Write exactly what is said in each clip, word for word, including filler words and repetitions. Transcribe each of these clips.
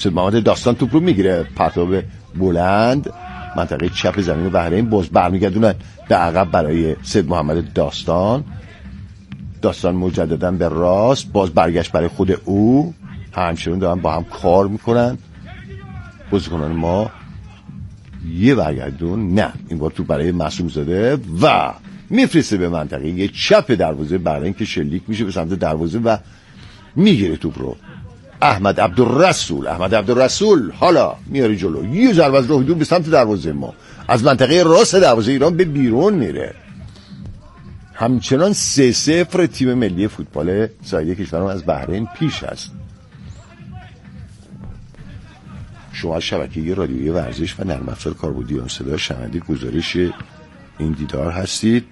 سید محمد داستان توپ رو میگیره، پرتاب بلند منطقه چپ زمین بحرین، باز برمیگردونن به عقب برای سید محمد داستان. داستان مجددا به راست، باز برگشت برای خود او. همچنان دارن با هم کار میکنن بازیکنان ما. یه برگردون، نه این بار تو برای معصوم زاده و میفرسته به منطقه یه چپ دروازه بحرین که شلیک میشه به سمت دروازه و میگیره توپ رو. احمد عبدالرسول احمد عبدالرسول حالا میاره جلو، یه ضربه از راه دور به سمت دروازه ما، از منطقه راست دروازه ایران به بیرون میره. همچنان سه صفر تیم ملی فوتبال ساحلی کشورمون از بحرین پیش است. شما از شبکه رادیویی ورزش و نرم افزار کاربردی ایران صدا شنونده گزارش این دیدار هستید.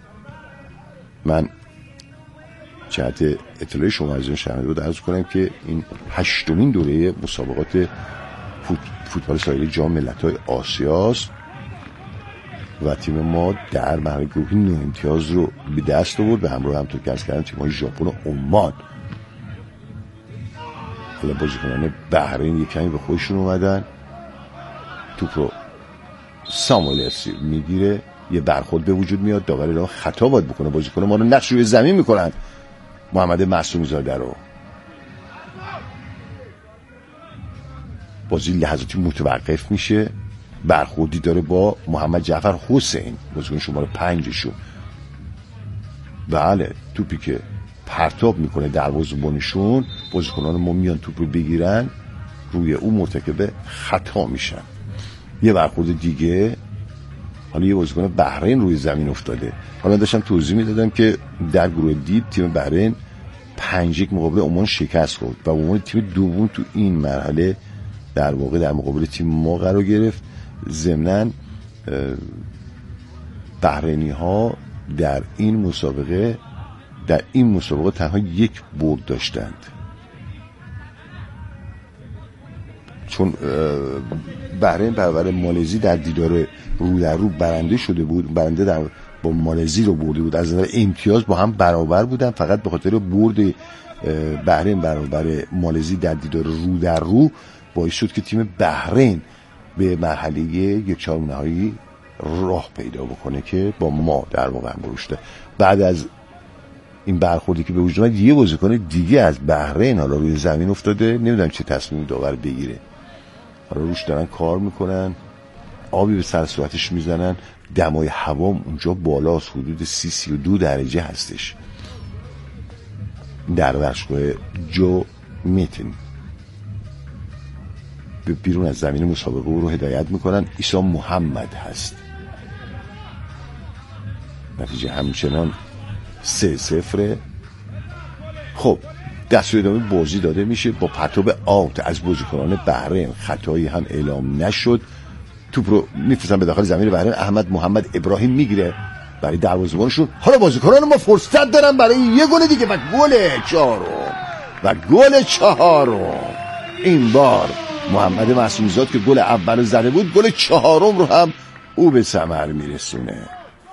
من جهت اطلاع شما از این شنونده بود عرض کنم که این هشتمین دوره مسابقات فوتبال ساحلی جام ملت‌های آسیاست و تیم ما در مرحله گروهی نه امتیاز رو به دست آورد به همراه همونطور که عرض کردم تیم‌های ژاپن و عمان. حالا بازیکنان بحرین یک کمی به خودشون اومدن، توپ رو ساموئل اسی میگیره، یه برخورد به وجود میاد، داور اعلام خطا باید بکنه، بازیکن ما رو نقش روی زمین میکنن محمد معصوم زاده رو. بازی لحظاتی متوقف میشه، برخوردی داره با محمد جعفر حسین بازیکن شماره پنجشون. بله توپی که پرتاب میکنه دروازه‌بانشون، بازیکنان ما میان توپ رو بگیرن، روی اون مرتکب خطا میشن. یه برخورد دیگه، حالا یه بازیکن بحرین روی زمین افتاده. حالا داشتم توضیح میدادم که در گروه دی تیم بحرین پنج یک مقابل عمان شکست خورد و عمان تیم دوم تو این مرحله در واقع در مقابل تیم ما قرار گرفت. ضمناً بحرینی ها در این مسابقه در این مسابقه تنها یک برد داشتند، چون بحرین برابر مالزی در دیدار رو در رو برنده شده بود. برنده در با مالزی رو برده بود، از نظر امتیاز با هم برابر بودن، فقط به خاطر برد بحرین برابر مالزی در دیدار رو در رو باعث شد که تیم بحرین به مرحله یک چهارم نهایی راه پیدا بکنه که با ما در واقع هم بروشته. بعد از این برخوردی که به وجود اومد، یه بازیکن دیگه از بحرین حالا روی زمین افتاده، نمیدونم چه تصمیمی داور بگیره. حالا روش دارن کار میکنن، آبی به سر صورتش میزنن، دمای هوا اونجا بالاست، حدود سی سی و دو درجه هستش در ورزشگاه جو میتن. به بیرون از زمین مسابقه رو هدایت میکنن، عیسی محمد هست. نتیجه همچنان سه صفره. خب دستور ادامه بازی داده میشه با پرتاب آوت از بازیکنان بحرین، خطایی هم اعلام نشد. توپ رو میفرستن به داخل زمین بحرین، احمد محمد ابراهیم میگیره برای دروازه‌بانشون. حالا بازیکنان ما فرصت دارن برای یه گل دیگه و گل چهارم و گل چهارم این بار محمد معصوم زاده که گل اول زده بود، گل چهارم رو هم او به ثمر میرسونه.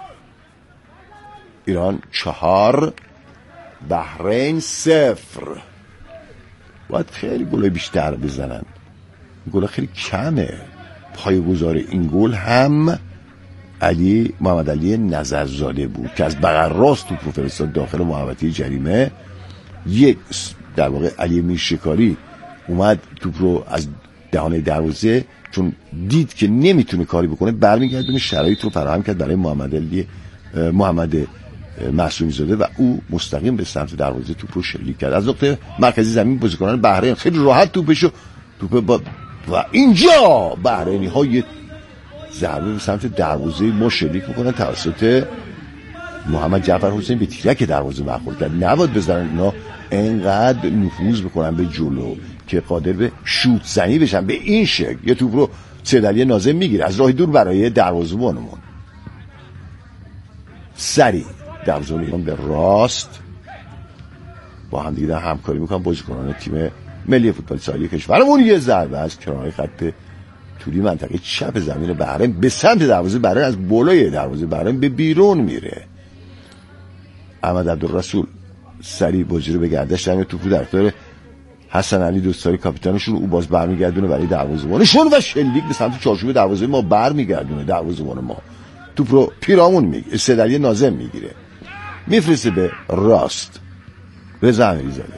ایران چهار بحرین صفر. باید خیلی گل بیشتر بزنن، گل خیلی کمه. پایه‌گذار این گل هم علی محمد علی نظرزاده بود که از بغل راست توپ رو فرستاد داخل محوطه جریمه. یک در واقع علی میرشکاری اومد توپ رو از دهانه دروازه، چون دید که نمیتونه کاری بکنه، برمیگردونه شرایط رو فراهم کرد برای محمد علی محمد معصومی زاده و او مستقیم به سمت دروازه توپ رو شلیک کرد. از نقطه مرکزی زمین بازیکنان بحرین خیلی راحت توپشو توپ با و اینجا بحرینی ها یه ضربه به سمت دروازه ما شلیک میکنن توسط محمد جعفر حسین به تیرک دروازه برخورد کرد. نباید بذارن اینا اینقدر نفوذ بکنن به جلو که قادر به شوت زنی بشن. به این شکل یه توپ رو سید علی ناظم میگیره از راه دور برای دروازه‌بانمون، سری دروازه‌بان به راست با هم دیگه همکاری میکنن بازیکنان تیم ملی فوتبال ساحلی کشورمون. یه ضربه از کنار خط طولی منطقه چپ زمین بحرین به سمت دروازه بحرین، از بالای دروازه بحرین به بیرون میره. احمد عبدالرسول سری بازی رو به گردش در توپ در اختیار حسن علی دوستاری کاپیتانشون او باز برمیگردونه برای دروازه‌بانشون و شلیک به سمت چارچوب دروازه ما برمیگردونه. دروازه‌بان ما توپ رو پیرامون میگیره، سیدعلی ناظم میگیره، میفرسته به راست رضا امیریزاده.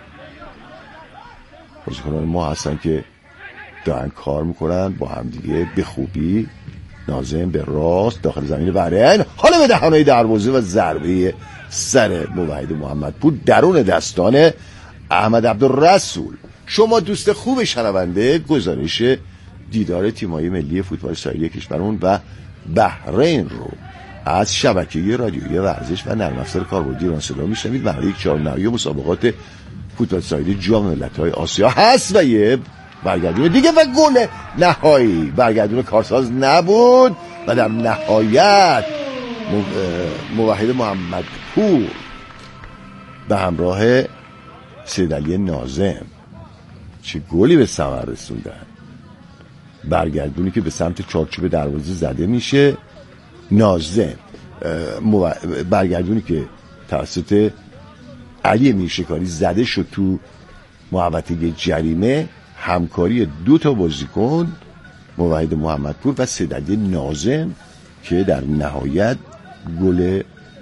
بازیکنان ما هستن که دارن کار میکنن با هم دیگه به خوبی. ناظم به راست داخل زمین بحرین، حالا به دهانه دروازه و ضربه سر موحد محمدپور درون دستان احمد عبدالرسول. شما دوست خوب شنونده گزارش دیدار تیم‌های ملی فوتبال ساحلی کشورمون و بحرین رو از شبکه رادیویی ورزش و نرم افزار کاربردی ایران صدا میشنوید. برای یک چهارم نهایی مسابقات فوتبال ساحلی جام ملت‌های آسیا هست و یه برگردون دیگه و گل نهایی برگردون کارساز نبود و در نهایت موحد محمدپور به همراه سیدعلی ناظم چه گلی به ثمر رسوندن. برگردونی که به سمت چارچوب دروازه زده میشه، ناظم برگردونی که توسط علی میرشکاری زده شد تو محوطه جریمه، همکاری دو تا بازیکن موحد محمدپور و سیدعلی ناظم که در نهایت گل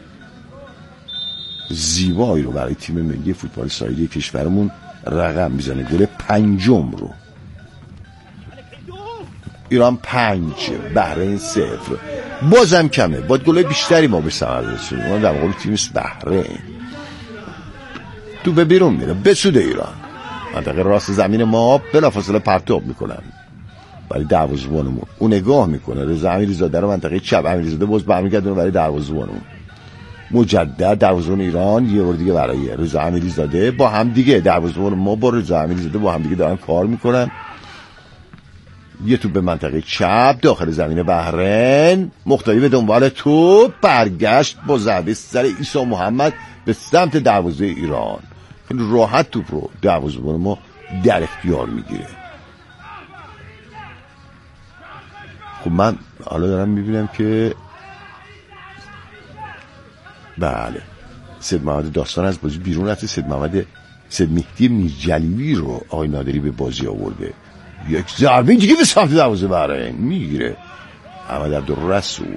زیبایی رو برای تیم ملی فوتبال ساحلی کشورمون رقم میزنه. گل پنجم رو. ایران پنج بحرین صفر. بازم کمه، باید گل بیشتری ما به ثمر رسونیم. ما در واقع تیم بحرین تو به بیرون میره به سود ایران. منطقه راست زمین ما بلافاصله پرتاب میکنن برای دروازه‌بانمون. اون نگاه میکنه رضا امیریزاده رو منطقه چپ، امیریزاده باز برمیگردونه برای دروازه‌بانمون. مجدد دروازه‌بان ایران یه بار دیگه برای رضا امیریزاده با هم دیگه دروازه‌بان ما با رضا امیریزاده با هم دیگه دارن کار میکنن. یه توپ به منطقه چپ داخل زمین بحرین، مختاری به دنبال توپ، برگشت با ضربه سر عیسی محمد به سمت دروازه ایران. خیلی راحت توپ رو دروازه‌بان ما در اختیار میگیره. خب من حالا دارم میبینم که بله سید محمد داستان از بازی بیرون رفته. سید محمد سید مهدی میرجلیلی رو آقای نادری به بازی آورده. یک ضربه دیگه به سمت دروازه بحرین میگیره احمد عبدالرسول.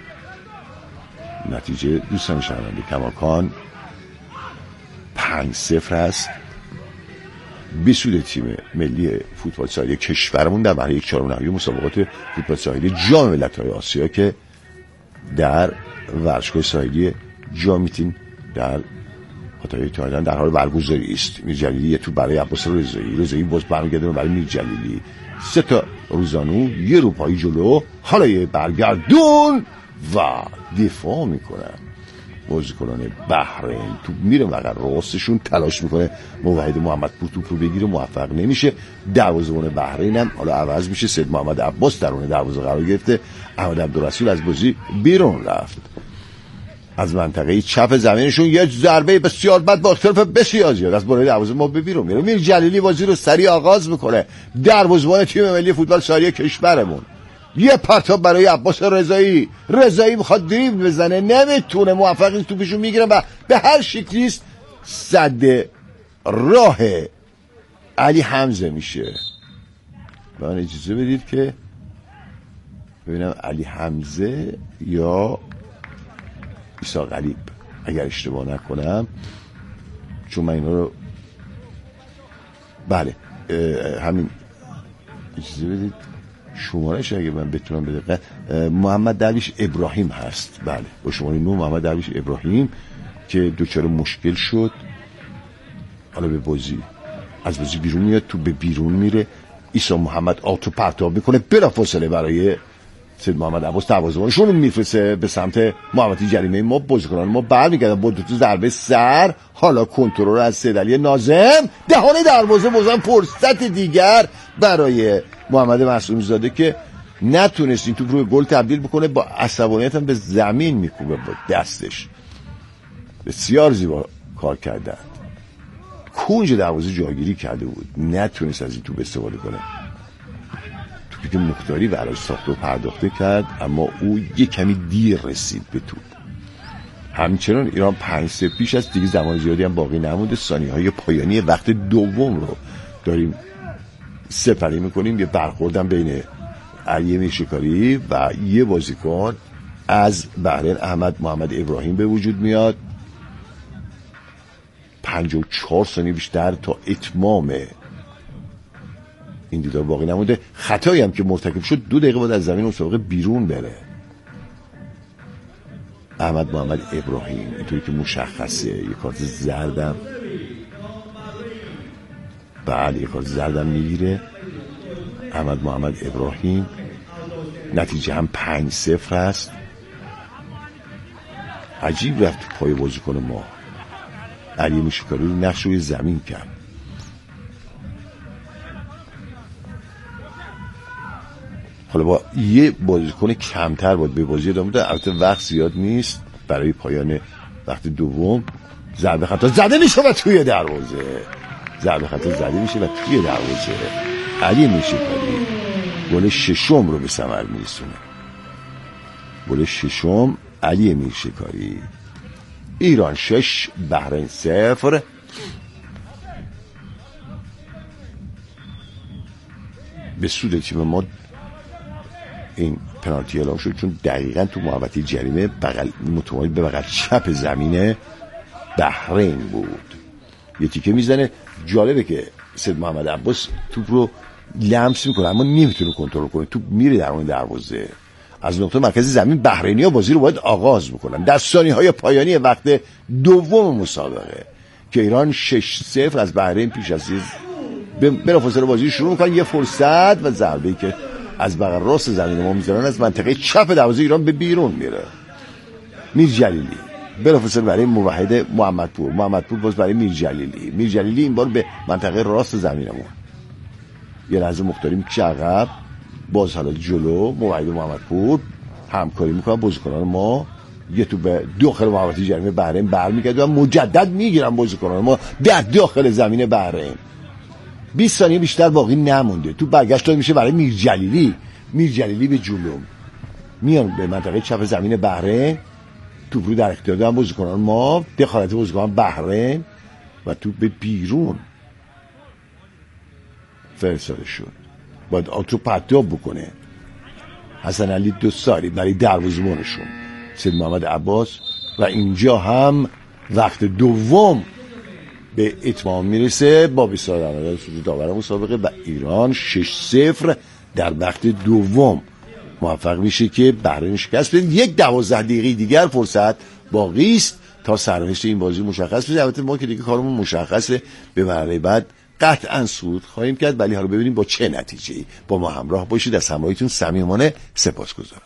نتیجه دوستان شنونده کماکان پنج صفر هست به سود تیم ملی فوتبال ساحلی کشورمون در مرحله یک چهارم نهایی مسابقات فوتبال ساحلی جام ملت‌های آسیا که در ورزشگاه ساحلی جامیتین در هتل تایلند در حال برگزاری است. میرجلیلی یه تو برای عباس رضایی، رضایی باز برمیگردونه برای میرجلیلی. سه تا روزانو یه روپایی جلو، حالا یه برگردون و دفاع میکنن بازیکنان بحرین. توپ میره وقت راستشون تلاش میکنه موحد محمدپور توپ رو بگیره، موفق نمیشه. دروازه‌بان بحرین هم حالا عوض میشه، سید محمد عباس درون دروازه قرار گرفته. احمد عبدالرسول از بازی بیرون رفت. از منطقه چپ زمینشون یه ضربه بسیار بد با اختلاف بسیار زیاد از بالای دروازه ما به بیرون میره. میرجلیلی بازی رو سریع آغاز میکنه. دروازه‌بان تیم ملی فوتبال ساحلی کشورمون یه پرتاب برای عباس رضایی. رضایی میخواد دریبل بزنه، نمیتونه، موفق نیست، توپشو میگیره و به هر شکلیست صد راه علی حمزه میشه. به من اجازه بدید که ببینم علی حمزه یا عیسی غریب اگر اشتباه نکنم، چون من اینا رو بله همین اجازه بدید شمارش اگه من بتونم بدقیق محمد درویش ابراهیم هست. بله با شماره نه محمد درویش ابراهیم که دوچار مشکل شد، حالا به بازی از بازی بیرون میاد، تو به بیرون میره. عیسی محمد آتو پرتاب میکنه بلافاصله برای سید محمد عباس دروازه‌بانشون میفرسته به سمت محوطه جریمه ما. بازیکنان ما برمیگردن با دو تا ضربه سر. حالا کنترل از سیدعلی ناظم، دهانه دروازه بازم فرصت دیگر برای محمد معصومی زاده که نتونست این توپ رو گل تبدیل بکنه. با عصبانیت هم به زمین میکوبه با دستش. بسیار زیبا کار کردند. کنج دروازه جاگیری کرده بود، نتونست از این توپ استفاده کنه. توپی که مختاری براش ساخته و پرداخته کرد، اما او یک کمی دیر رسید به توپ. همچنان ایران پنج سه پیش است. دیگه زمان زیادی هم باقی نمونده. ثانیه‌های پایانی وقت دوم رو داریم سپری میکنیم. یه برخوردم بین علی میرشکاری و یه بازیکن از بحرین احمد محمد ابراهیم به وجود میاد. پنجاه و چهار ثانیه بیشتر تا اتمام این دیدار باقی نمونده. خطایی هم که مرتکب شد دو دقیقه بعد از زمین مسابقه بیرون بره. احمد محمد ابراهیم اینطوری که مشخصه یه کارت زردم بله یه کارت زردم میگیره احمد محمد ابراهیم. نتیجه هم پنج صفر هست. عجیب رفت تو پای بازیکن ما. علی میرشکاری رو نقش روی زمین کرد. حالا با یه بازیکن کمتر باید به بازی ادامه بده. البته وقت زیاد نیست برای پایان وقت دوم. ضربه خطا زده میشه و توی دروازه. ضربه خطا زده میشه و توی دروازه. علی میرشکاری گل ششم رو به ثمر میرسونه. گل ششم علی میرشکاری. ایران شش بحرین صفر. به سود تیم ما این پنالتی اعلام شد چون دقیقاً تو محوطه جریمه بغل متمایل به بغل چپ زمین بحرین بود. یه تیکه میزنه. جالبه که سید محمد عباس توپ رو لمس میکنه اما نمیتونه کنترل کنه. توپ میره در اون دروازه. از نقطه مرکزی زمین بحرینی‌ها بازی رو باید آغاز بکنن در ثانیه‌های پایانی وقت دوم مسابقه که ایران شش صفر از بحرین پیش است. بلافاصله بازی شروع میکنن. یه فرصت و ضربه‌ای که از بغل راست زمین ما میزنن از منطقه چپ دروازه ایران به بیرون میره. میر جلیلی بلافاصله برای موحد محمدپور. محمدپور باز برای میر جلیلی. میر جلیلی این بار به منطقه راست زمینمون یه لحظه مختاری میکشه عقب. باز حالا جلو موحد محمدپور همکاری میکنن بازیکنان ما. یه تو به داخل محوطه جریمه بحرین برمیگرده و مجدد میگیرن بازیکنان ما در داخل زمین بحرین. بیست ثانیه بیشتر باقی نمونده. تو برگشت داده میشه برای میر جلیلی. میر جلیلی به جلو میان به منطقه چپ زمین بحرین. توپ رو در اختیار دارن بازیکنان ما. دخالت بازیکنان بحرین و توپ به بیرون فرستاده شد. باید آتو پرتاب بکنه حسن علی دوستاری برای دروازه‌بانشون سید محمد عباس و اینجا هم وقت دوم به اتمام میرسه با بیست درصد سود داور مسابقه و ایران شش صفر در وقت دوم موفق میشه که بحرین شکست بده. یک دوازده دقیقه دیگر فرصت باقی است تا سرنوشت این بازی مشخص بشه. البته ما که دیگه کارمون مشخصه به مرحله بعد قطعا صعود خواهیم کرد. ولی حالا ببینیم با چه نتیجه‌ای. با ما همراه باشید. از همراهیتون صمیمانه سپاسگزارم.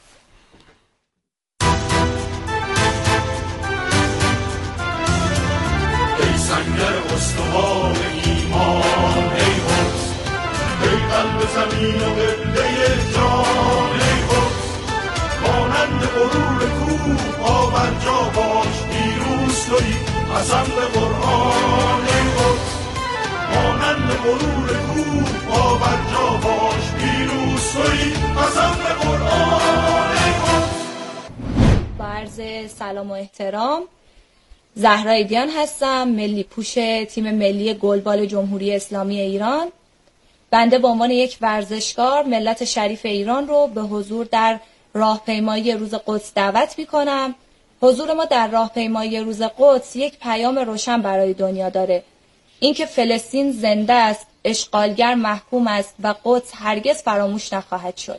ای سنگر استوار ایمان ای قدس ای قلب زمین و قبله جان ای قدس مانند غرور کوه آور جا باش پیروز تویی قسم به قرآن ای قدس مانند غرور کوه آور جا باش پیروز تویی قسم به قرآن ای قدس. با عرض سلام و احترام، زهرا ایدیان هستم، ملی پوش تیم ملی گلبال جمهوری اسلامی ایران. بنده به عنوان یک ورزشکار ملت شریف ایران رو به حضور در راهپیمایی روز قدس دعوت می‌کنم. حضور ما در راهپیمایی روز قدس یک پیام روشن برای دنیا داره. اینکه فلسطین زنده است، اشغالگر محکوم است و قدس هرگز فراموش نخواهد شد.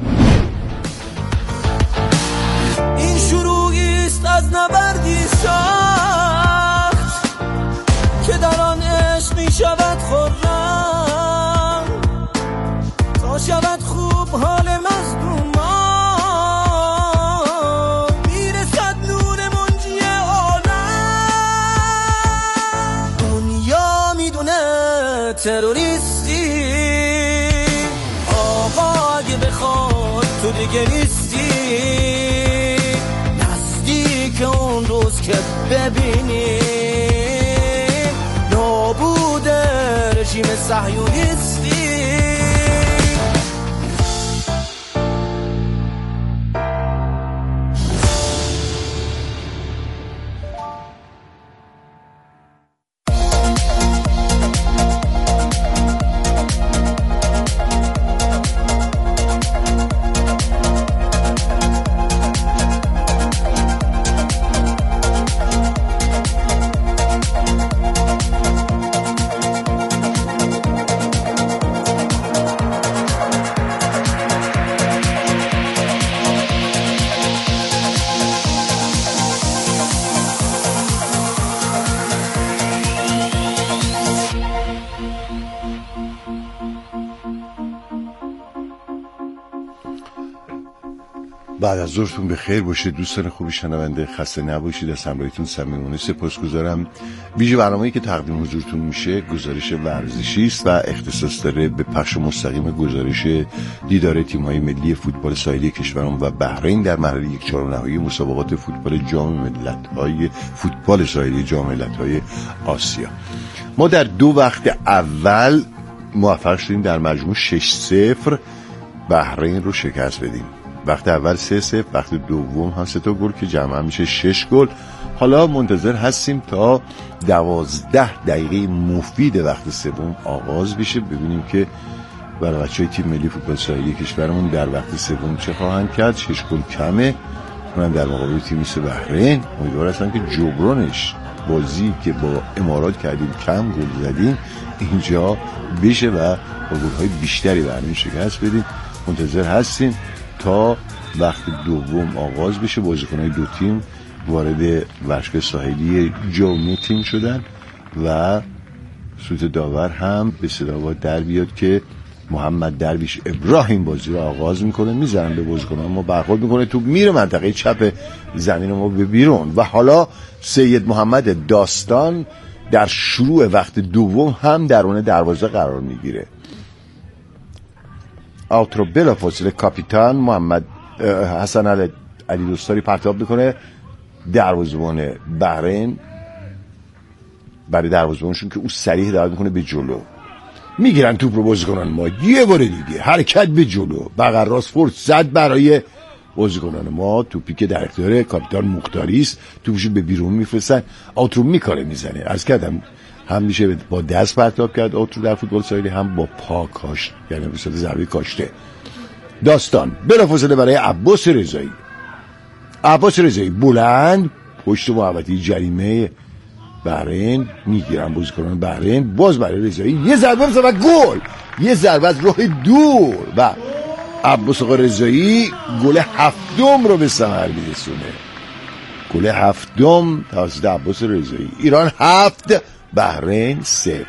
این شروعی است از نبردی سخت که در آن عشق می شود خرم تا شود خوب حال مظلومان میرسد نور منجی عالم. دنیا میدونه تروریستی آقا اگه بخواد تو دیگه نیستی. که اون روز که ببینیم نابود رژیم صهیونیستی. بعد از ظهرتون به خیر باشه دوستان خوبی شنونده، خسته نباشید. از همراهیتون صمیمانه سپاسگزارم. ویژه برنامه‌ای که تقدیم حضورتون میشه گزارش ورزشی است و اختصاص داره به پخش مستقیم گزارش دیدار تیم‌های ملی فوتبال ساحلی کشورمون و بحرین در مرحله یک چهارم نهایی مسابقات فوتبال جام ملت‌های فوتبال ساحلی جام ملت‌های آسیا. ما در دو وقت اول موفق شدیم در مجموع شش صفر بحرین رو شکست بدیم. وقت اول سه صفر، وقت دوم هم سه تا گل که جمع میشه شش گل. حالا منتظر هستیم تا دوازده دقیقه مفید وقت سوم آغاز بشه، ببینیم که برای بچهای تیم ملی فوتبال ساحلی کشورمون در وقت سوم چه خواهند کرد. شش گل کمه اونم در مقابل تیم مثل بحرین. امیدوار هستم که جبرانش بازی که با امارات کردیم کم گل زدیم اینجا بشه و با گل‌های بیشتری بحرین شکست بدیم. منتظر هستیم تا وقت دوم آغاز بشه. بازیکن‌های دو تیم وارد ورزشگاه ساحلی جام تیم شدن و سوت داور هم به صدا در بیاد که محمد درویش ابراهیم بازی رو آغاز میکنه، میزنن به بازیکنان ما برخورد میکنه، تو میره منطقه چپ زمین ما به بیرون و حالا سید محمد داستان در شروع وقت دوم هم درون دروازه قرار میگیره. آوت رو بلا فاصله کاپیتان محمد حسن علی دوستاری پرتاب میکنه. دروازه‌بان بحرین برای دروازه‌بانشون که او سریع دعوت میکنه به جلو، میگیرن توپ رو بازیکنان ما یه بار دیگه حرکت به جلو، بغل راست فرصت برای بازیکنان ما. توپی که در اختیار کاپیتان مختاری است، توپشو به بیرون میفرستن، آوت رو میکاره میزنه. عرض کردم هم میشه با دست پرتاب کرد آوت رو در فوتبال ساحلی، هم با پا کاشت، یعنی به صورت ضربه کاشته. داستان بلافاصله برای عباس رضایی. عباس رضایی بلند پشت محوطه جریمه بحرین میگیرن بازیکنان بحرین، باز برای رضایی یه ضربه میزنه و گل، یه ضربه از راه دور و عباس آقا رضایی گل هفتم رو به ثمر میرسونه. گل هفتم توسط عباس رضایی. ایران هفت بحرین صفر.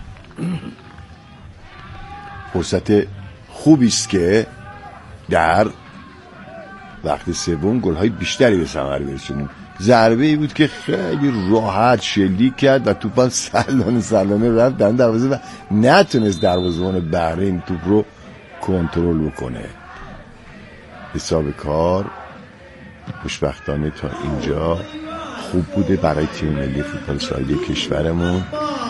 فرصت خوبی است که در وقت سوم گل‌های بیشتری به ثمر برسونیم. ضربه ای بود که خیلی راحت شلیک کرد و توپان سلانه سلانه رفت در دروازه و نتونست دروازه‌بان بحرین توپ رو کنترل بکنه. حساب کار خوشبختانه تا اینجا خوب بوده برای تیم ملی فوتبال ساحلی کشورمون.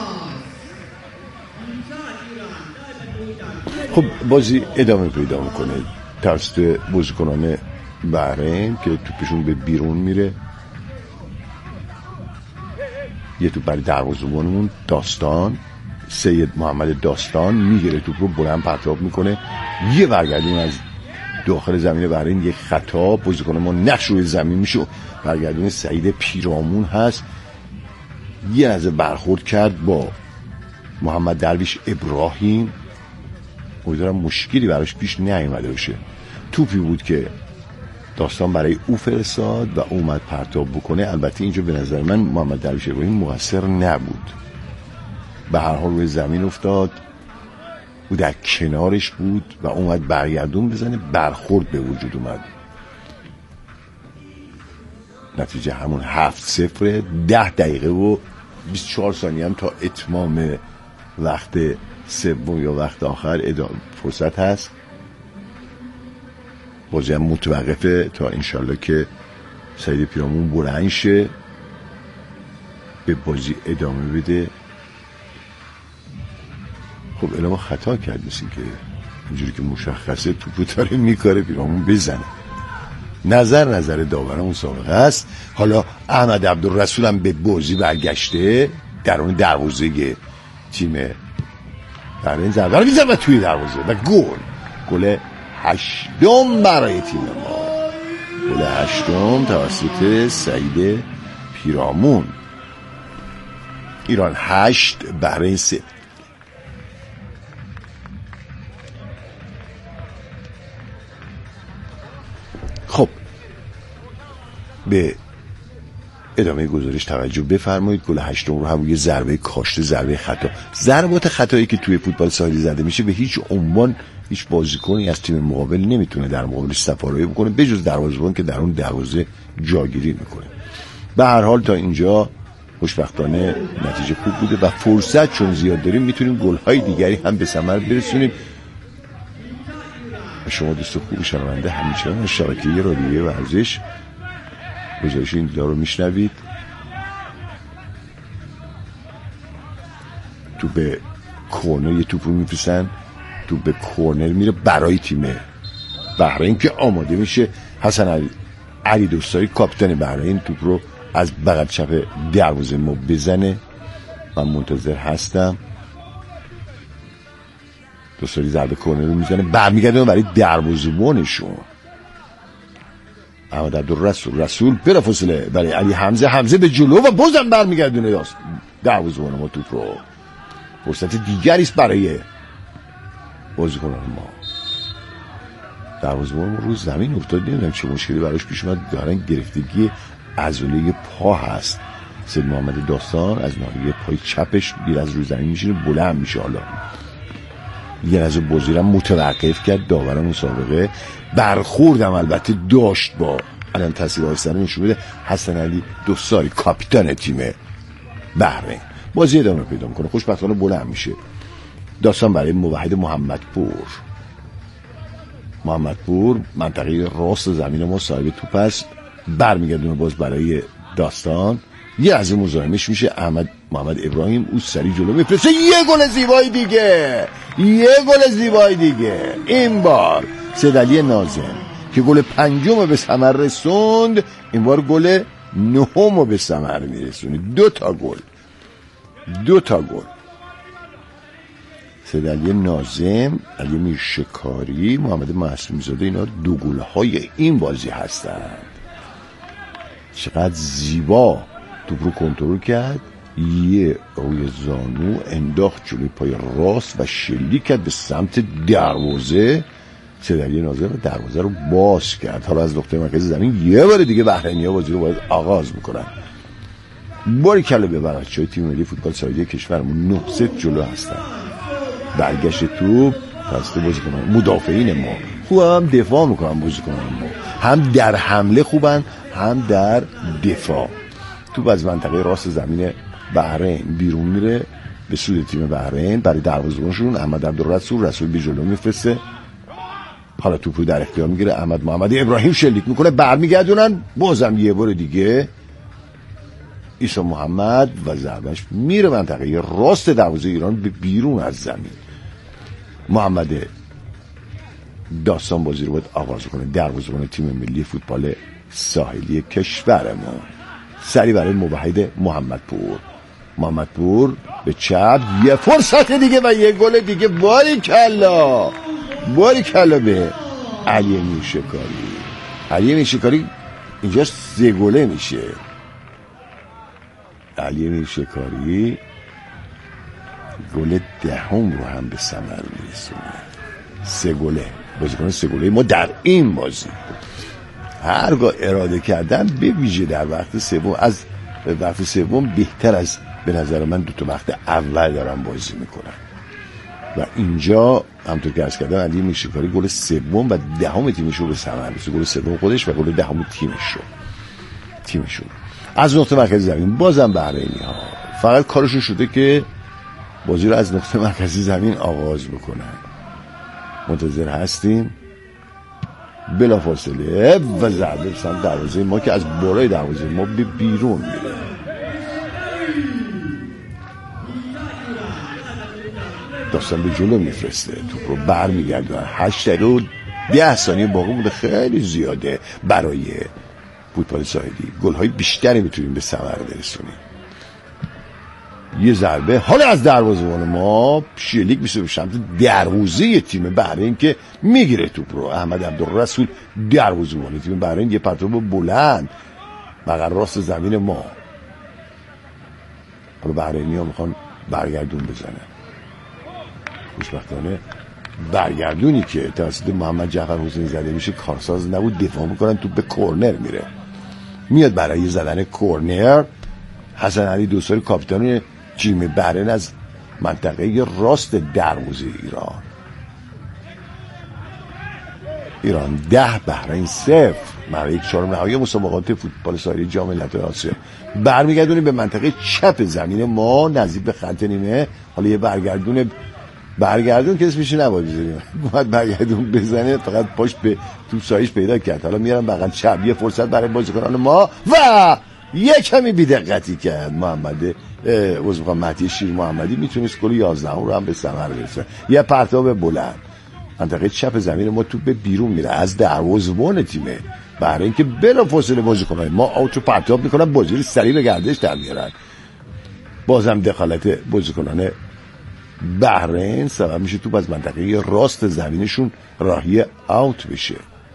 خب بازی ادامه پیدا میکنه توسط بازیکنان بحرین که توپشون به بیرون میره. یه توپ برای دروازه‌بانمون داستان، سید محمد داستان میگیره توپ رو بلند پرتاب میکنه، یه برگردون از داخل زمین بحرین، یه خطا، بازیکن ما نقش روی زمین میشه. برگردون سعید پیرامون هست، یه لحظه برخورد کرد با محمد درویش ابراهیم. امیدوارم مشکلی براش پیش نیامده باشه. توپی بود که داستان برای او فرستاد و اومد پرتاب بکنه. البته اینجا به نظر من محمد درویش ابراهیم مقصر نبود، به هر حال روی زمین افتاد، او در کنارش بود و اومد برگردون بزنه، برخورد به وجود اومد. نتیجه همون هفت صفر. ده دقیقه و بیست و چهار ثانیه هم تا اتمام وقت سوم یا وقت آخر ادامه فرصت هست. بازی هم متوقفه تا انشالله که سعید پیرامون بلند شه به بازی ادامه بده. خب الان ما خطا کرد، مثل که اینجوری که مشخصه توپو داره میکاره پیرامون بزنه. نظر نظر داوران اون سابقه است. حالا احمد عبدالرسول هم به بازی برگشته در اون دروازه تیم در این ضربه رو میزنه توی دروازه و گل. گل هشتم برای تیم ما، گل هشتم توسط سعید پیرامون. ایران هشت بحرین سه. خب به ادامه گزارش توجه بفرمایید. گل هشتم رو هم یه ضربه کاشته، ضربه خطا. ضربات خطایی که توی فوتبال ساحلی زده میشه به هیچ عنوان هیچ بازیکنی از تیم مقابل نمیتونه در مقابلش سفارایی بکنه بجز دروازه‌بان که در اون دروازه جاگیری میکنه. به هر حال تا اینجا خوشبختانه نتیجه خوب بوده و فرصت چون زیاد داریم میتونیم گل‌های دیگری هم به ثمر برسونیم. شما دوست خوب شنونده همچنان شبکه رادیویی ورزش گزارش این دیدار رو میشنوید. تو به کورنر یه توپ رو میفرستن، تو به کورنر میره برای تیم بحرین که آماده میشه. حسن علی علی دوستایی کاپیتان بحرین توپ رو از بغل چپ دروازه ما بزنه. من منتظر هستم. دوستایی ضربه کورنر رو میزنه، برمیگردونه برای دروازه‌بانشون. احمد عبدالرسول رسول بلافاصله برای علی حمزه، حمزه به جلو و بازم برمیگردونه دروازه‌بان ما توپ رو. فرصت دیگری است برای بازیکنان ما. دروازه‌بان ما رو زمین افتاد، نمیدونم چه مشکلی براش پیش اومد، دارن گرفتگی عضله پا هست. سید محمد داستان از ناحیه پای چپش دیر از رو زمین میشینه، بلند میشه. حالا یه از بازیرم متوقف کرد داور مسابقه. برخوردم البته داشت با الان تصویر سر نشون میده حسن علی دوستاری کاپیتان تیم بحرین. بازی ادامه پیدا میکنه، خوشبختانه بلند میشه. داستان برای موحد محمدپور. محمدپور منطقه راست زمین ما صاحب توپ است، برمیگردونه باز برای داستان. یه از مزاحمش میشه احمد محمد ابراهیم، او سری جلو میفرسته. یه گل زیبایی دیگه، یه گل زیبایی دیگه. این بار سیدعلی ناظم که گل پنجم به ثمر رسوند، این بار گل نهم به ثمر میرسونه. دو تا گل، دو تا گل. سیدعلی ناظم، علی میرشکاری، محمد معصومی زاده، اینا دو گل‌های این بازی هستند. چقدر زیبا توپ رو کنترل کرد، یه روی زانو انداخت جلوی پای راست و شلیک کرد به سمت دروازه. سیدعلی ناظم دروازه رو باز کرد. حالا از نقطه مرکز زمین یه بار دیگه بحرینی‌ها بازی رو باید آغاز میکنن. باری کلا به بچه‌های تیم ملی فوتبال ساحلی کشورمون نه صفر جلو هستن. برگشت توپ توسط بازیکنان مدافعین ما خوب، هم دفاع میکنن بازیکنان ما، هم در حمله خوبن هم در دفاع. توپ از منطقه راست زمین بحرین بیرون میره به سود تیم بحرین. برای دروازه‌بانشون احمد عبدالرسول رسول به جلو میفرسته. حالا توپ رو در اختیار میگیره احمد محمد ابراهیم، شلیک میکنه، برمیگردونن بازم یه بار دیگه عیسی محمد و ضربش میره منطقه راست دروازه ایران به بیرون از زمین. محمد داستان بازی رو باید آغاز کنه، دروازه‌بان تیم ملی فوتبال ساحلی کشورمون. سری برای موحد محمدپور. محمدپور به چپ، یه فرصت دیگه و یه گل دیگه. باری کلا، باری کلا به علی میرشکاری. علی میرشکاری اینجا سه گله میشه. علی میرشکاری گل دهم رو هم به ثمر میرسونه. سه گله، بازیکن سه گله ما در این بازی. هرگاه اراده کردن به ویژه در وقت سوم، از وقت سوم بهتر از به نظر من دو تا وقت اول دارن بازی میکنن و اینجا همونطور که عرض کردم علی میرشکاری گل سوم و دهم تیمش رو به ثمر میرسونه. گل سوم خودش و گل دهم تیمش رو تیمشون از نقطه مرکزی زمین. بازم بحرینی ها فقط کارشون شده که بازی رو از نقطه مرکزی زمین آغاز بکنن. منتظر هستیم. بلافاصله و ضربه سمت دروازه ما که از بالای دروازه ما به بیرون میره. داستان به جلو میفرسته، توپ رو برمیگردونه. هشت دقیقه و ده ثانیه باقی مونده، خیلی زیاده برای فوتبال ساحلی. گل‌های بیشتری میتونیم به ثمر برسونیم. یه ضربه حالا از دروازه‌بان ما شلیک میشه به سمت دروازه تیم بحرین که میگیره توپ رو. احمد عبدالرسول دروازه‌بان تیم بحرین، یه پرتاب بلند بغل راست زمین ما. حالا بحرینی‌ها میخوان برگردون بزنن. خوشبختانه برگردونی که توسط محمد جعفر حسینی زده میشه کارساز نبود، دفاع میکنن، توپ به کورنر میره. میاد برای زدن کورنر. حسن علی دوستاری کاپیتان تیم بحرین از منطقه راست دروازه ایران. ایران ده بحرین صفر. مرحله یک چهارم نهایی مسابقات فوتبال ساحلی جام ملت‌های آسیا. برمیگردونیم به منطقه چپ زمین ما نزدیک به خط نیمه. حالا یه برگردون برگردون که اسمش نباید بزنیم، باید برگردون بزنه، فقط پاش به تو سایش پیدا کرد. حالا میارم بغل چپ، یه فرصت برای بازیکنان ما و یه کمی بی‌دقتی کرد محمد عذر می‌خوام مهدی شیر محمدی. میتونست گل یازده رو هم به ثمر برسونه. یه پرتاب بلند منطقه چپ زمین ما توپ به بیرون میره از دروازه‌بان تیمه بحرین که بلافاصله بازیکنان ما آوت رو پرتاب میکنن، بازی رو سریع به گردش در میارن. بازم دخالت بازیکنان بحرین سبب میشه توپ از منطقه راست زمینشون راهی آوت بشه.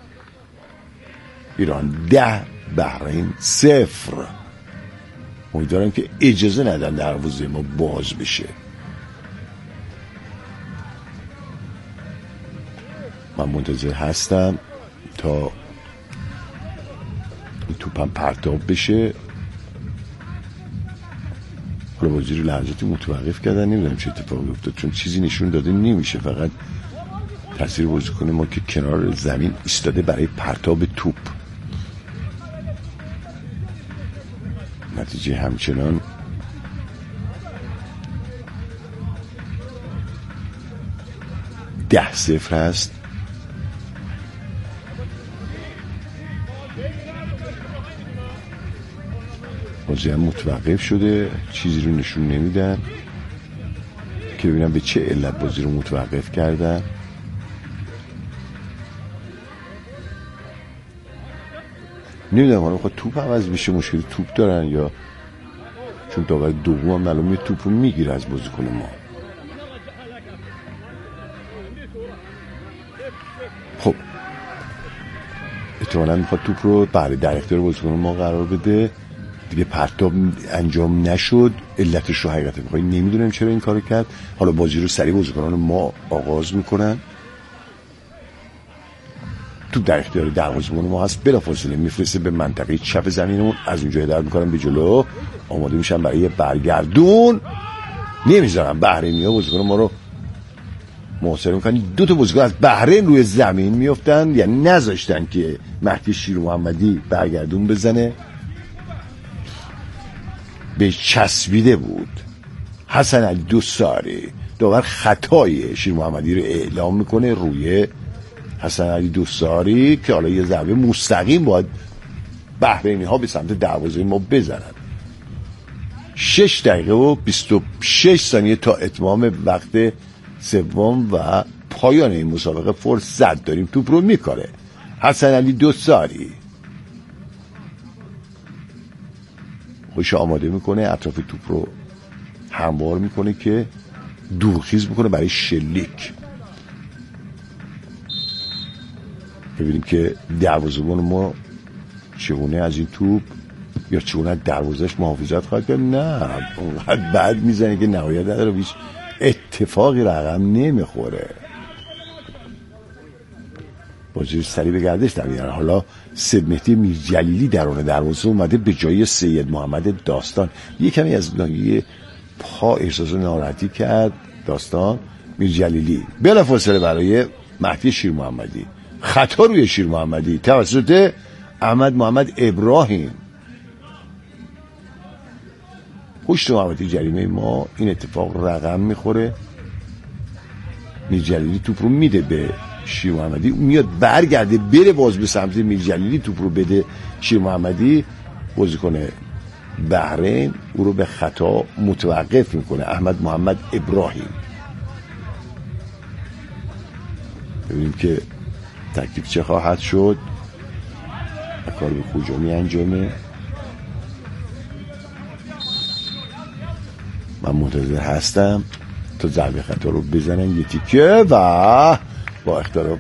ایران ده بحرین صفر. امیدوارم که اجازه ندن دروازه ما باز بشه. من منتظر هستم تا این توپم پرتاب بشه. حالا بازی رو لحظاتی متوقف کردن، نمیدونم چه اتفاقی افتاد چون چیزی نشون داده نمیشه، فقط تاثیر بازیکن ما که کنار زمین ایستاده برای پرتاب توپ. نتیجه همچنان ده صفر هست. بازی هم متوقف شده، چیزی رو نشون نمیدن که ببینم به چه علت بازی رو متوقف کردن. نمیدونم حالا میخواد توپ عوض بشه، مشکل توپ دارن یا چون داور دوم هم معلومه توپ رو میگیره از بازیکن ما. خب احتمالاً میخواد توپ رو برای در اختیار بازیکن ما قرار بده. دیگه پرتاب انجام نشد، علتش رو حقیقتا میخوای نمیدونم چرا این کارو کرد. حالا بازی رو سریع بازیکنان ما آغاز میکنن. توپ در اختیار دروازه‌بان ما هست، بلافاصله میفرسته به منطقه چپ زمینمون، از اونجا هدایت میکنن به جلو، آماده میشن برای برگردون. نمیذارن بحرینی‌ها بازیکن ما رو محاصره میکنن. دو تا بازیکن از بحرین روی زمین میافتن، یعنی نذاشتن که مهدی شیر محمدی برگردون بزنه. به چسبیده بود. حسن علی دوستاری داور خطای شیر محمدی رو اعلام میکنه روی حسن علی دوستاری که حالا یه ضربه مستقیم باید بحرینی ها به سمت دروازه ما بزنن. شش دقیقه و بیست و شش ثانیه تا اتمام وقت سوم و پایان این مسابقه فرصت داریم. توپ رو میکاره حسن علی دوستاری، خوش آماده میکنه، اطراف توپ رو هموار میکنه که دورخیز میکنه برای شلیک. ببینیم که دروازه‌بان ما چگونه از این توپ یا چگونه دروازه‌اش محافظت خواهد کرد. نه اونقدر بد میزنه که نهایت نداره، هیچ اتفاقی رقم نمیخوره. بازی سریع به گردش در میاره. حالا سید مهدی میرجلیلی درون دروازه اومده به جای سید محمد داستان. یه کمی از ناحیه پا احساس ناراحتی کرد داستان. میرجلیلی بلافاصله برای مهدی شیر محمدی، خطا روی شیر محمدی توسط احمد محمد ابراهیم. پشت محمدی جریمه ما این اتفاق رقم میخوره. میرجلیلی توپ رو میده به شیر محمدی، میاد برگرده بره باز به سمت میرجلیلی توپ رو بده شیر محمدی. بازیکن بحرین او رو به خطا متوقف میکنه، احمد محمد ابراهیم. ببینیم که تکلیف چه خواهد شد، کار به کجا می انجامه. من منتظر هستم تا ضربه خطا رو بزنن یه تیکه و با اختلاف